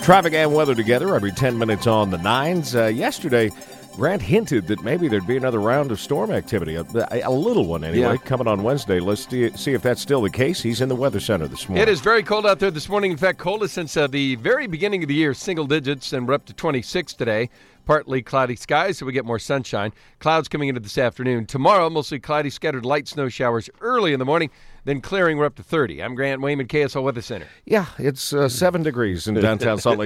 Traffic and weather together every 10 minutes on the nines. Yesterday, Grant hinted that maybe there'd be another round of storm activity, a little one anyway, coming on Wednesday. Let's see if that's still the case. He's in the Weather Center this morning. It is very cold out there this morning. In fact, coldest since the very beginning of the year, single digits, and we're up to 26 today. Partly cloudy skies, so we get more sunshine. Clouds coming into this afternoon. Tomorrow, mostly cloudy, scattered light snow showers early in the morning, then clearing. We're up to 30. I'm Grant Wayman, KSL Weather Center. Yeah, it's 7 degrees in downtown Salt Lake